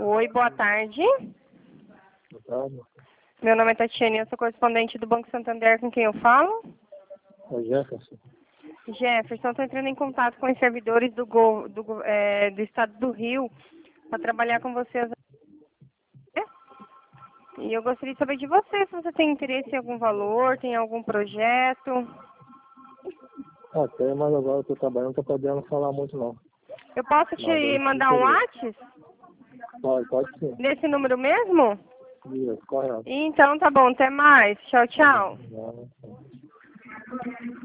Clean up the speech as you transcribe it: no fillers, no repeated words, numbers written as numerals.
Oi, boa tarde. Boa tarde. Meu nome é Tatiane, eu sou correspondente do Banco Santander, com quem eu falo? É Jefferson. Jefferson, estou entrando em contato com os servidores do Estado do Rio para trabalhar com vocês. E eu gostaria de saber de você, se você tem interesse em algum valor, tem algum projeto. Até, mas agora eu tô trabalhando, não tô podendo falar muito não. Eu posso Mas eu te mandar um interesse. WhatsApp Pode sim. nesse número mesmo? Isso, correto. Então tá bom, até mais. Tchau, tchau. Não.